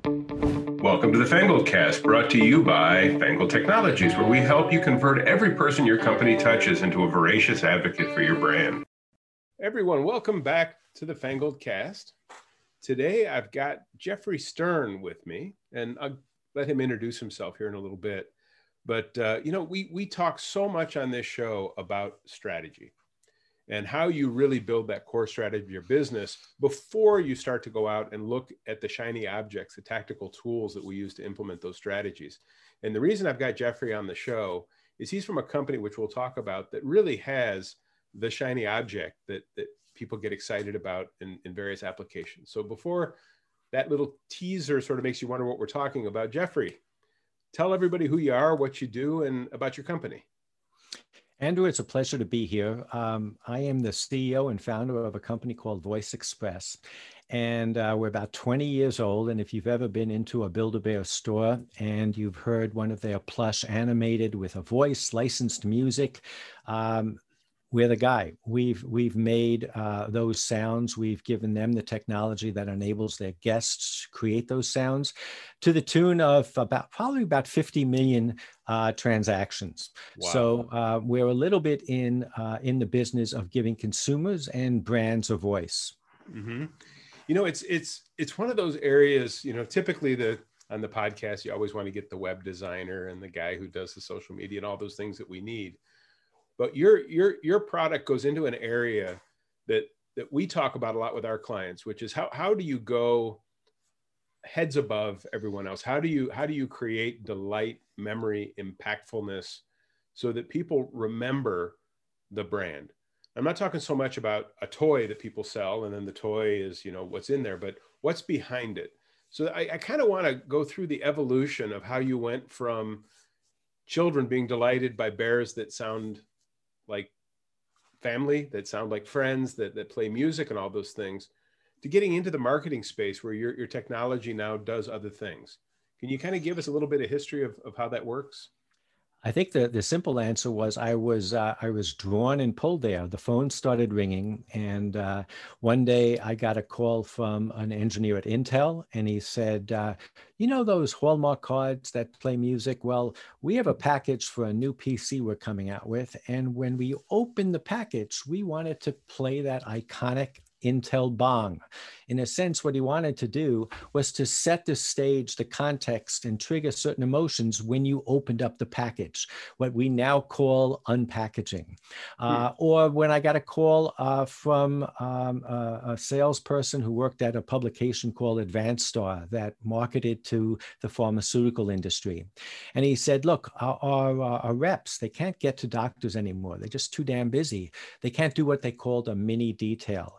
Welcome to the Fangled Cast, brought to you by Fangled Technologies, where we help you convert every person your company touches into a voracious advocate for your brand. Everyone, welcome back to the Fangled Cast. Today, I've got Jeffrey Stern with me, and I'll let him introduce himself here in a little bit. But, we talk so much on this show about strategy and how you really build that core strategy of your business before you start to go out and look at the shiny objects, the tactical tools that we use to implement those strategies. And the reason I've got Jeffrey on the show is he's from a company, which we'll talk about, that really has the shiny object that people get excited about in various applications. So before that little teaser sort of makes you wonder what we're talking about, Jeffrey, tell everybody who you are, what you do, and about your company. Andrew, it's a pleasure to be here. I am the CEO and founder of a company called Voice Express, and we're about 20 years old. And if you've ever been into a Build-A-Bear store and you've heard one of their plush animated with a voice, licensed music, we're the guy. We've made those sounds. We've given them the technology that enables their guests to create those sounds to the tune of probably about 50 million transactions. Wow. So we're a little bit in the business of giving consumers and brands a voice. Mm-hmm. It's one of those areas, typically on the podcast, you always want to get the web designer and the guy who does the social media and all those things that we need. But your product goes into an area that we talk about a lot with our clients, which is how do you go heads above everyone else? How do you create delight, memory, impactfulness so that people remember the brand? I'm not talking so much about a toy that people sell and then the toy is, what's in there, but what's behind it. So I kind of want to go through the evolution of how you went from children being delighted by bears that sound like family, that sound like friends, that play music and all those things, to getting into the marketing space where your technology now does other things. Can you kind of give us a little bit of history of how that works? I think the simple answer was I was drawn and pulled there. The phone started ringing, and one day I got a call from an engineer at Intel, and he said, those Hallmark cards that play music? Well, we have a package for a new PC we're coming out with, and when we opened the package, we wanted to play that iconic Intel bong. In a sense, what he wanted to do was to set the stage, the context, and trigger certain emotions when you opened up the package, what we now call unpackaging. Or when I got a call from a salesperson who worked at a publication called Advanced Star that marketed to the pharmaceutical industry. And he said, look, our reps, they can't get to doctors anymore. They're just too damn busy. They can't do what they called a mini detail.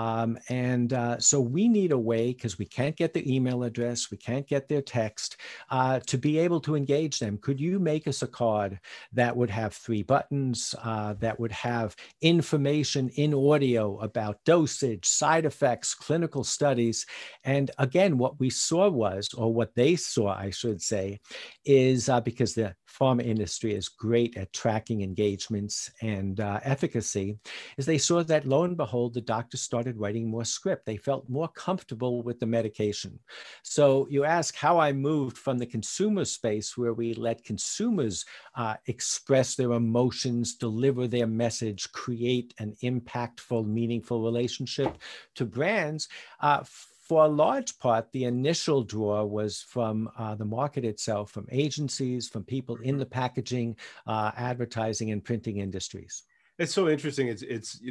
So we need a way, because we can't get the email address, we can't get their text, to be able to engage them. Could you make us a card that would have 3 buttons, that would have information in audio about dosage, side effects, clinical studies? And again, what we saw was, or what they saw, I should say, is because the pharma industry is great at tracking engagements and efficacy, is they saw that, lo and behold, the doctors started writing more script. They felt more comfortable with the medication. So you ask how I moved from the consumer space, where we let consumers express their emotions, deliver their message, create an impactful, meaningful relationship, to brands. For a large part, the initial draw was from the market itself, from agencies, from people in the packaging, advertising, and printing industries. It's so interesting. It's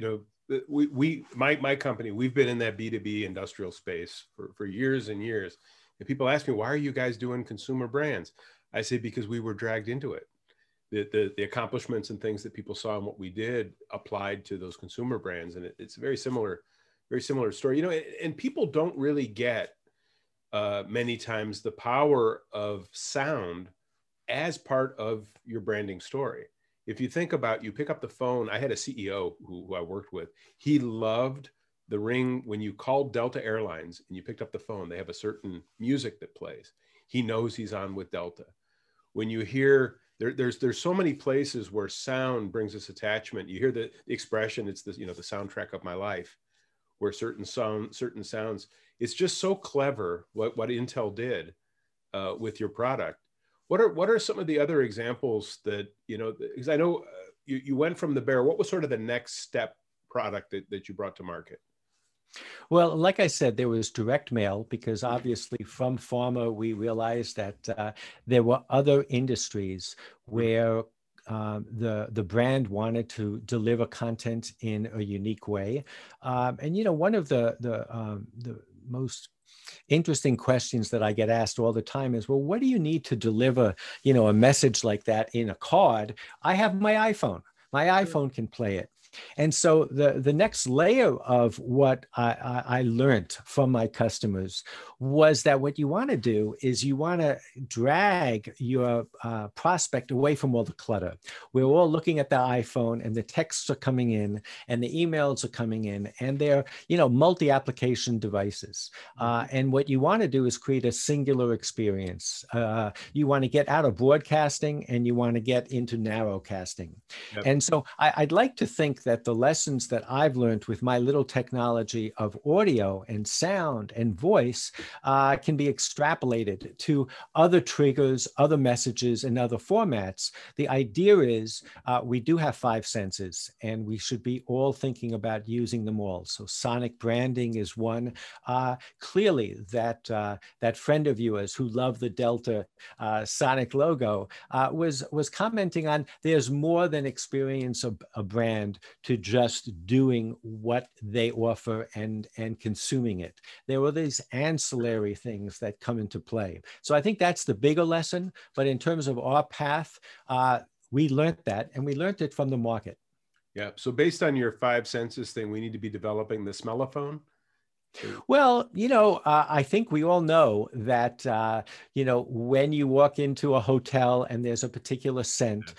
my company, we've been in that B2B industrial space for years and years. And people ask me, why are you guys doing consumer brands? I say, because we were dragged into it. The accomplishments and things that people saw and what we did applied to those consumer brands. And it's a very similar story, and people don't really get many times the power of sound as part of your branding story. If you think about, you pick up the phone, I had a CEO who I worked with. He loved the ring when you called Delta Airlines and you picked up the phone. They have a certain music that plays. He knows he's on with Delta. When you hear, there's so many places where sound brings us attachment. You hear the expression, it's the soundtrack of my life, where certain sounds, it's just so clever what Intel did with your product. What are some of the other examples that, because I know you went from the Bear. What was sort of the next step product that you brought to market? Well, like I said, there was direct mail because obviously from pharma, we realized that there were other industries where the brand wanted to deliver content in a unique way. One of the most interesting questions that I get asked all the time is, well, what do you need to deliver, a message like that in a card? I have my iPhone. My iPhone can play it. And so the next layer of what I learned from my customers was that what you want to do is you want to drag your prospect away from all the clutter. We're all looking at the iPhone and the texts are coming in and the emails are coming in and they're, multi-application devices. And what you want to do is create a singular experience. You want to get out of broadcasting and you want to get into narrowcasting. Yep. And so I'd like to think that the lessons that I've learned with my little technology of audio and sound and voice can be extrapolated to other triggers, other messages, and other formats. The idea is we do have 5 senses, and we should be all thinking about using them all. So sonic branding is one. Clearly, that friend of yours who loved the Delta sonic logo was commenting on there's more than experience of a brand to just doing what they offer and consuming it. There were these ancillary things that come into play. So I think that's the bigger lesson. But in terms of our path, we learned that, and we learned it from the market. Yeah. So based on your 5 senses thing, we need to be developing the smellophone. Well, I think we all know that, when you walk into a hotel and there's a particular scent,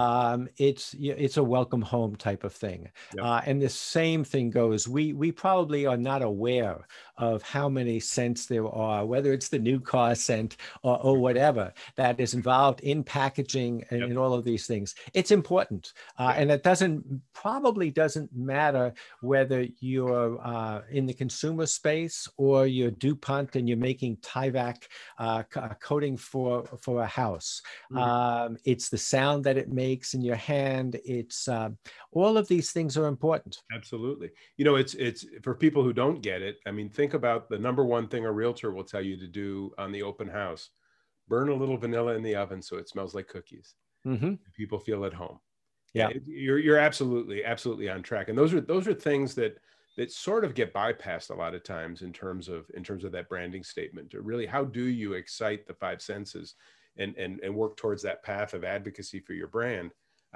it's a welcome home type of thing. Yep. And the same thing goes, we probably are not aware of how many scents there are, whether it's the new car scent or whatever that is involved in packaging and, in all of these things. It's important. And it probably doesn't matter whether you're in the consumer space or you're DuPont and you're making Tyvek coating for a house. Mm-hmm. It's the sound that it makes in your hand. It's all of these things are important. Absolutely. It's for people who don't get it. I mean, think about the number one thing a realtor will tell you to do on the open house: burn a little vanilla in the oven so it smells like cookies. Mm-hmm. People feel at home. Yeah, you're absolutely on track. And those are things that sort of get bypassed a lot of times in terms of that branding statement. Or really, how do you excite the 5 senses and work towards that path of advocacy for your brand?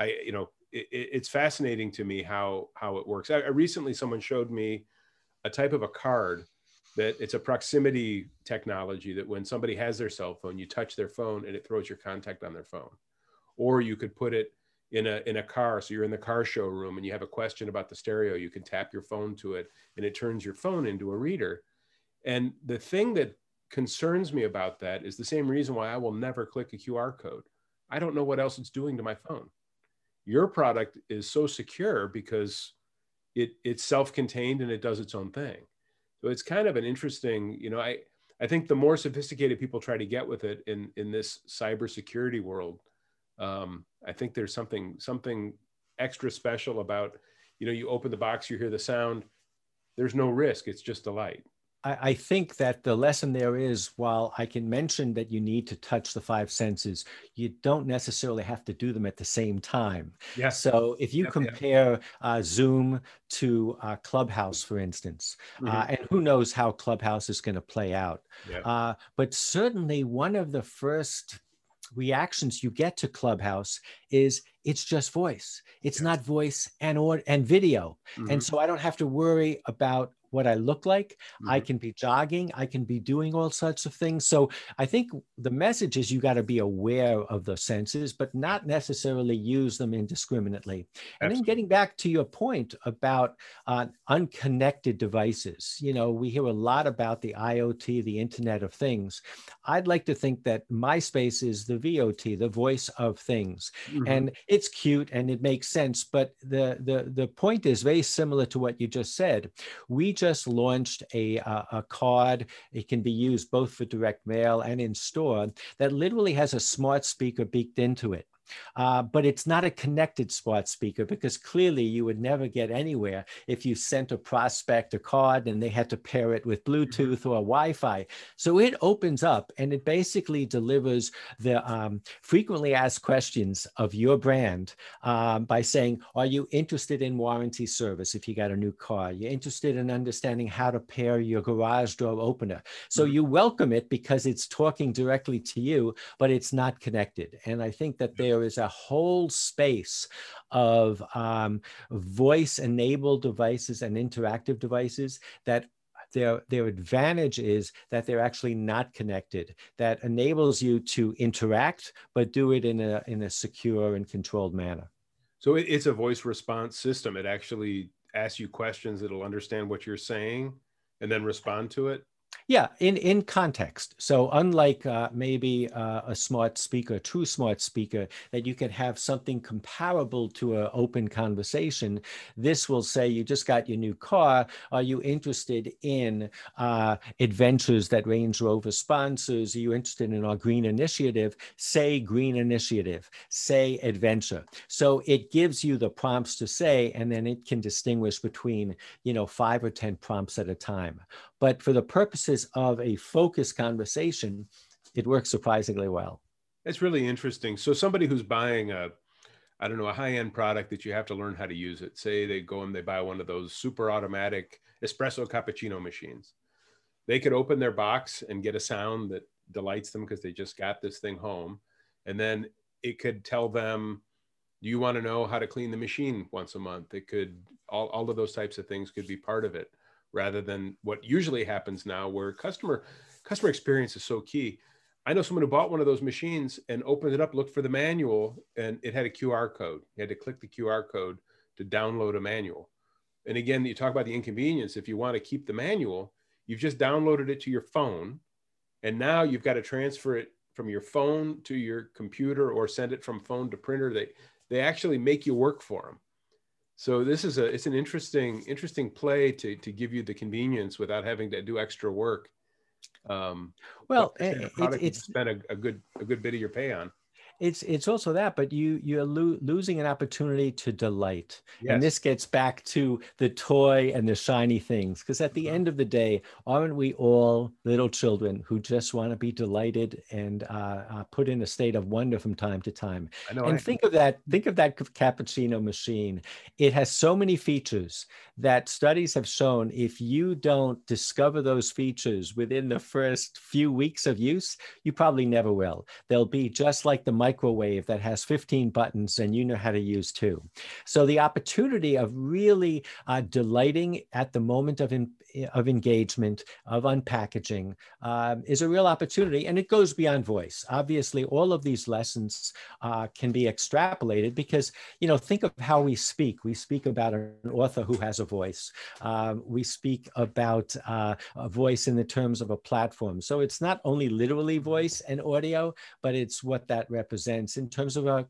It's fascinating to me how it works. I recently, someone showed me a type of a card that it's a proximity technology that when somebody has their cell phone, you touch their phone and it throws your contact on their phone. Or you could put it in a car. So you're in the car showroom and you have a question about the stereo, you can tap your phone to it and it turns your phone into a reader. And the thing that concerns me about that is the same reason why I will never click a QR code. I don't know what else it's doing to my phone. Your product is so secure because it's self-contained and it does its own thing. So it's kind of an interesting, I think the more sophisticated people try to get with it in this cybersecurity world, I think there's something extra special about, you open the box, you hear the sound, there's no risk. It's just a light. I think that the lesson there is, while I can mention that you need to touch the 5 senses, you don't necessarily have to do them at the same time. Yeah. So if you compare Zoom to Clubhouse, for instance, and who knows how Clubhouse is going to play out. Yeah. But certainly one of the first reactions you get to Clubhouse is it's just voice. It's not voice and video. Mm-hmm. And so I don't have to worry about what I look like. Mm-hmm. I can be jogging. I can be doing all sorts of things. So I think the message is you got to be aware of the senses, but not necessarily use them indiscriminately. And then getting back to your point about unconnected devices, we hear a lot about the IoT, the Internet of Things. I'd like to think that my space is the VOT, the voice of things. Mm-hmm. And it's cute and it makes sense. But the point is very similar to what you just said. We just launched a card. It can be used both for direct mail and in store that literally has a smart speaker baked into it. But it's not a connected smart speaker, because clearly you would never get anywhere if you sent a prospect a card and they had to pair it with Bluetooth or Wi-Fi. So it opens up and it basically delivers the frequently asked questions of your brand by saying, are you interested in warranty service if you got a new car? You're interested in understanding how to pair your garage door opener. So you welcome it because it's talking directly to you, but it's not connected. And I think that there is a whole space of voice-enabled devices and interactive devices that their advantage is that they're actually not connected. That enables you to interact, but do it in a secure and controlled manner. So it's a voice response system. It actually asks you questions. It'll understand what you're saying and then respond to it. Yeah, in context. So unlike maybe a smart speaker, true smart speaker, that you can have something comparable to an open conversation, this will say, you just got your new car. Are you interested in adventures that Range Rover sponsors? Are you interested in our green initiative? Say green initiative, say adventure. So it gives you the prompts to say, and then it can distinguish between, 5 or 10 prompts at a time. But for the purposes of a focused conversation, it works surprisingly well. It's really interesting. So somebody who's buying a high-end product that you have to learn how to use it. Say they go and they buy one of those super automatic espresso cappuccino machines. They could open their box and get a sound that delights them because they just got this thing home. And then it could tell them, do you want to know how to clean the machine once a month? It could, all of those types of things could be part of it, rather than what usually happens now, where customer experience is so key. I know someone who bought one of those machines and opened it up, looked for the manual, and it had a QR code. You had to click the QR code to download a manual. And again, you talk about the inconvenience. If you want to keep the manual, you've just downloaded it to your phone, and now you've got to transfer it from your phone to your computer or send it from phone to printer. They actually make you work for them. So this is it's an interesting play to give you the convenience without having to do extra work. Well, it's spend a good bit of your pay on. It's also that, but you're losing an opportunity to delight. Yes. And this gets back to the toy and the shiny things, because at the end of the day, aren't we all little children who just want to be delighted and put in a state of wonder from time to time? I know. And think of that cappuccino machine. It has so many features that studies have shown, if you don't discover those features within the first few weeks of use, you probably never will. They'll be just like the microwave that has 15 buttons and you know how to use 2. So the opportunity of really delighting at the moment of engagement, of unpackaging, is a real opportunity, and it goes beyond voice. Obviously, all of these lessons can be extrapolated because, think of how we speak. We speak about an author who has a voice. We speak about a voice in the terms of a platform. So it's not only literally voice and audio, but it's what that represents in terms of a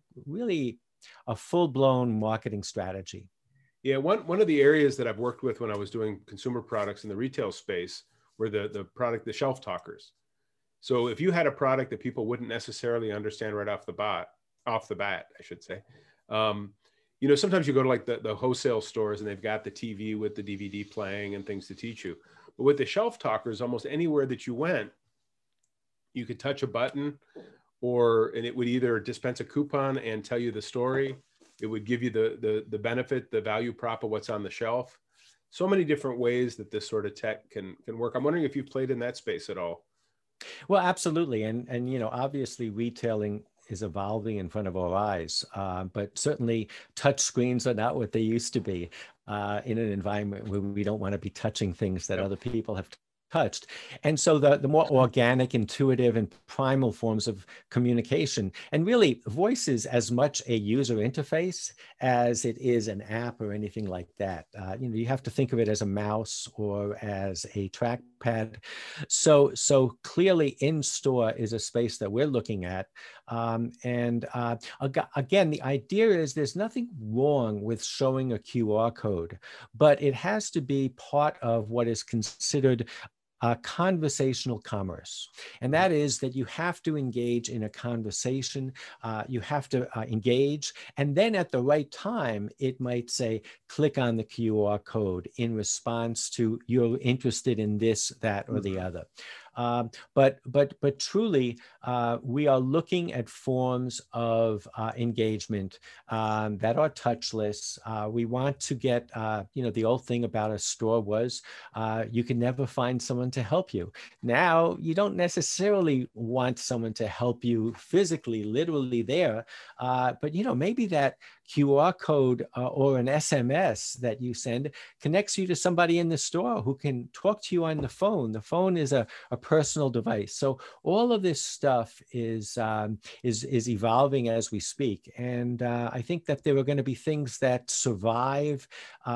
full-blown marketing strategy. Yeah, one of the areas that I've worked with when I was doing consumer products in the retail space were the shelf talkers. So if you had a product that people wouldn't necessarily understand right off the bat, I should say, sometimes you go to like the wholesale stores and they've got the TV with the DVD playing and things to teach you. But with the shelf talkers, almost anywhere that you went, you could touch a button, and it would either dispense a coupon and tell you the story. It would give you the benefit, the value prop of what's on the shelf. So many different ways that this sort of tech can work. I'm wondering if you've played in that space at all. Well, absolutely. And obviously retailing is evolving in front of our eyes, but certainly touch screens are not what they used to be in an environment where we don't want to be touching things that other people have touched. And so the more organic, intuitive, and primal forms of communication, and really voice is as much a user interface as it is an app or anything like that. You have to think of it as a mouse or as a trackpad notepad. So clearly in store is a space that we're looking at. Again, the idea is there's nothing wrong with showing a QR code, but it has to be part of what is considered conversational commerce. And that is that you have to engage in a conversation, you have to engage, and then at the right time, it might say, click on the QR code in response to you're interested in this, that, or the other. But truly, we are looking at forms of engagement that are touchless. We want to get, the old thing about a store was you can never find someone to help you. Now, you don't necessarily want someone to help you physically, literally there, but maybe that QR code or an SMS that you send connects you to somebody in the store who can talk to you on the phone. The phone is a personal device. So all of this stuff is evolving as we speak. And I think that there are going to be things that survive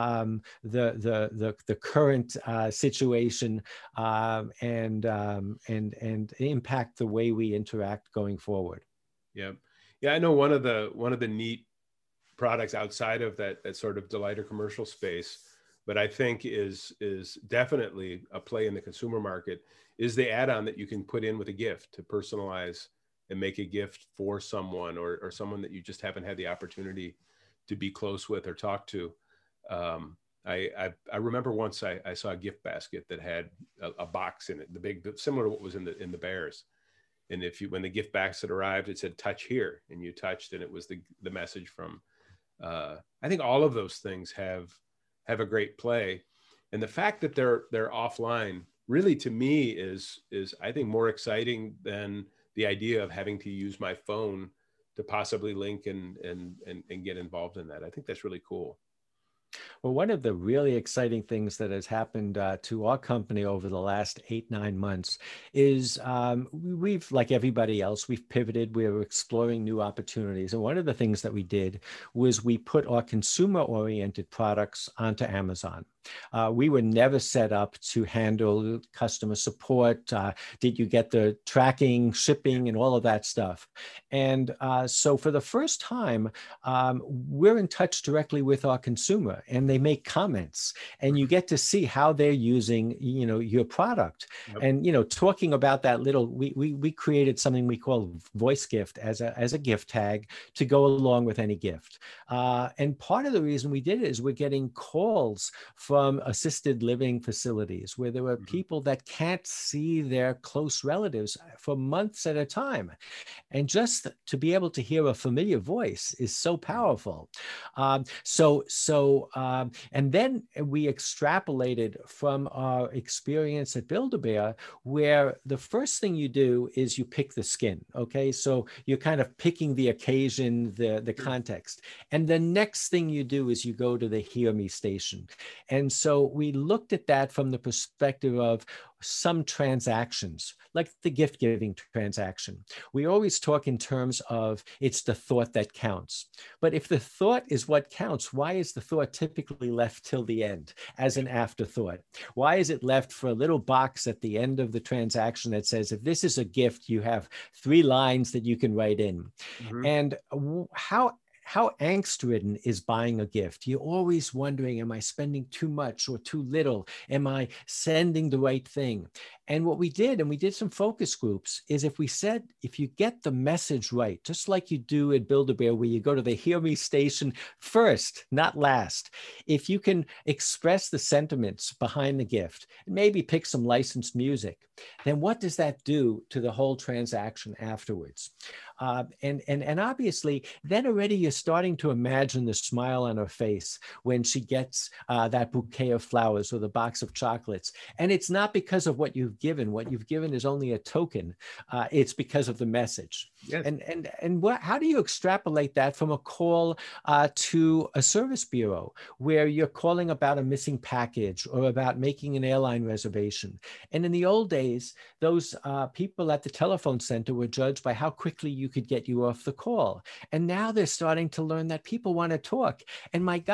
the current situation and impact the way we interact going forward. Yeah. I know one of the neat products outside of that sort of delighter commercial space, but I think is definitely a play in the consumer market, is the add-on that you can put in with a gift to personalize and make a gift for someone or someone that you just haven't had the opportunity to be close with or talk to. I remember once I saw a gift basket that had a box in it, the big, similar to what was in the Bears. And when the gift basket arrived, it said "touch here," and you touched, and it was the message from. I think all of those things have a great play, and the fact that they're offline really, to me, is I think more exciting than the idea of having to use my phone to possibly link and get involved in that. I think that's really cool. Well, one of the really exciting things that has happened to our company over the last 8-9 months is we've, like everybody else, we've pivoted. We're exploring new opportunities. And one of the things that we did was we put our consumer-oriented products onto Amazon. We were never set up to handle customer support. Did you get the tracking, shipping, and all of that stuff? And so for the first time, we're in touch directly with our consumer, and they make comments, and you get to see how they're using, your product. Yep. And talking about that little, we created something we call voice gift as a gift tag to go along with any gift. And part of the reason we did it is we're getting calls from assisted living facilities where there were people that can't see their close relatives for months at a time. And just to be able to hear a familiar voice is so powerful. And then we extrapolated from our experience at Build-A-Bear, where the first thing you do is you pick the skin. Okay, so you're kind of picking the occasion, the context. And the next thing you do is you go to the Hear Me station. And so we looked at that from the perspective of some transactions, like the gift giving transaction. We always talk in terms of it's the thought that counts. But if the thought is what counts, why is the thought typically left till the end as an afterthought? Why is it left for a little box at the end of the transaction that says, if this is a gift, you have 3 lines that you can write in? And how angst-ridden is buying a gift? You're always wondering, am I spending too much or too little? Am I sending the right thing? And what we did, and we did some focus groups, is if you get the message right, just like you do at Build-A-Bear, where you go to the Hear Me station first, not last. If you can express the sentiments behind the gift, and maybe pick some licensed music, then what does that do to the whole transaction afterwards? And obviously, then already you're starting to imagine the smile on her face when she gets that bouquet of flowers or the box of chocolates. And it's not because of what you've given. What you've given is only a token. It's because of the message. Yes. And how do you extrapolate that from a call to a service bureau where you're calling about a missing package or about making an airline reservation? And in the old days, those people at the telephone center were judged by how quickly you could get you off the call. And now they're starting to learn that people want to talk. And my God,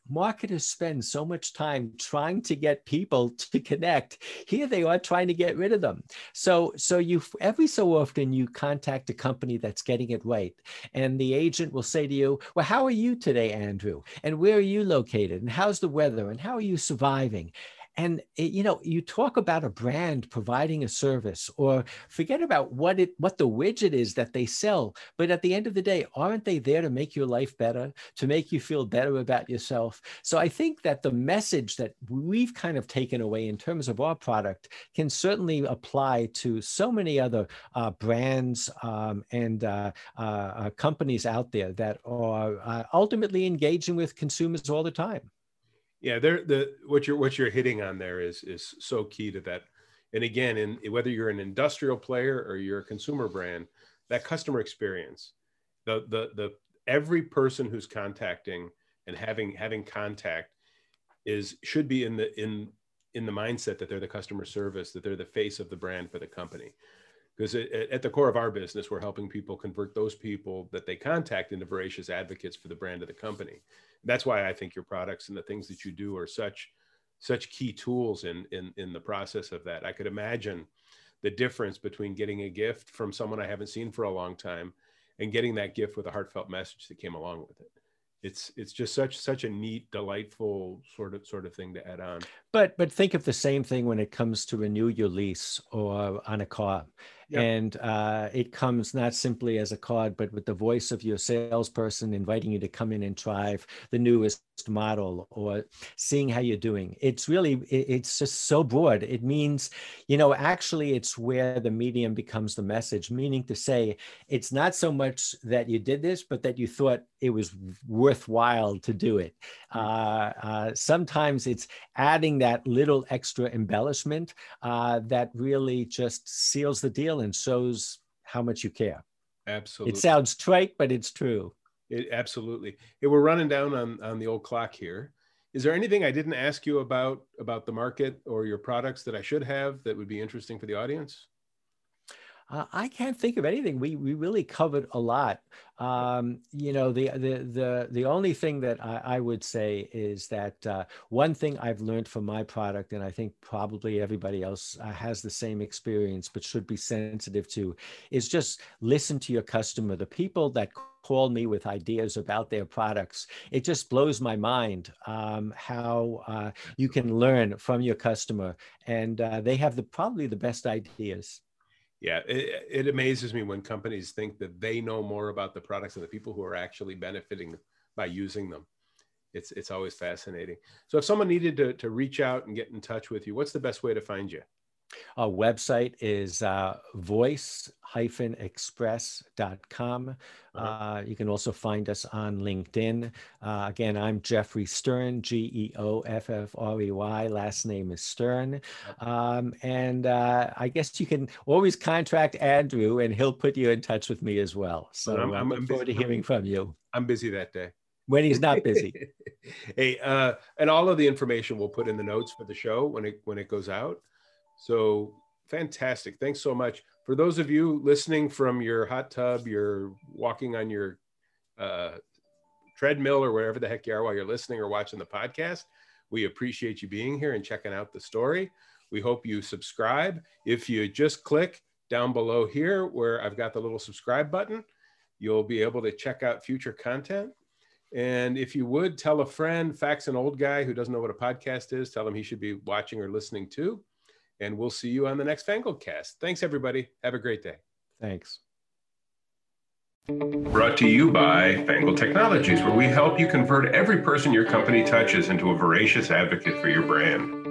marketers spend so much time trying to get people to connect. Here they are trying to get rid of them. So you every so often you contact a company that's getting it right, and the agent will say to you, well, how are you today, Andrew? And where are you located? And how's the weather? And how are you surviving? And you talk about a brand providing a service, or forget about what the widget is that they sell. But at the end of the day, aren't they there to make your life better, to make you feel better about yourself? So I think that the message that we've kind of taken away in terms of our product can certainly apply to so many other brands and companies out there that are ultimately engaging with consumers all the time. Yeah, what you're hitting on there is so key to that. And again, whether you're an industrial player or you're a consumer brand, that customer experience, the every person who's contacting and having contact should be in the mindset that they're the customer service, that they're the face of the brand for the company. Because at the core of our business, we're helping people convert those people that they contact into voracious advocates for the brand of the company. That's why I think your products and the things that you do are such key tools in the process of that. I could imagine the difference between getting a gift from someone I haven't seen for a long time and getting that gift with a heartfelt message that came along with it. It's just such a neat, delightful sort of thing to add on. But think of the same thing when it comes to renew your lease or on a car. Yep. And it comes not simply as a card, but with the voice of your salesperson inviting you to come in and drive the newest model or seeing how you're doing. It's just so broad. It means, actually it's where the medium becomes the message, meaning to say, it's not so much that you did this, but that you thought it was worthwhile to do it. Sometimes it's adding that little extra embellishment that really just seals the deal and shows how much you care. Absolutely. It sounds trite, but it's true. Absolutely. Hey, we're running down on the old clock here. Is there anything I didn't ask you about the market or your products that I should have that would be interesting for the audience? I can't think of anything. We really covered a lot. The only thing that I would say is that one thing I've learned from my product, and I think probably everybody else has the same experience, but should be sensitive to, is just listen to your customer. The people that call me with ideas about their products, it just blows my mind how you can learn from your customer, and they have probably the best ideas. Yeah, it amazes me when companies think that they know more about the products than the people who are actually benefiting by using them. It's always fascinating. So if someone needed to reach out and get in touch with you, what's the best way to find you? Our website is voice-express.com. You can also find us on LinkedIn. Again, I'm Jeffrey Stern, Geoffrey. Last name is Stern. And I guess you can always contact Andrew and he'll put you in touch with me as well. So I'm looking forward to hearing from you. I'm busy that day. When he's not busy. Hey, and all of the information we'll put in the notes for the show when it goes out. So fantastic. Thanks so much. For those of you listening from your hot tub, you're walking on your treadmill or wherever the heck you are while you're listening or watching the podcast, we appreciate you being here and checking out the story. We hope you subscribe. If you just click down below here where I've got the little subscribe button, you'll be able to check out future content. And if you would, tell a friend, fax an old guy who doesn't know what a podcast is, tell him he should be watching or listening too. And we'll see you on the next Fangled Cast. Thanks, everybody. Have a great day. Thanks. Brought to you by Fangled Technologies, where we help you convert every person your company touches into a voracious advocate for your brand.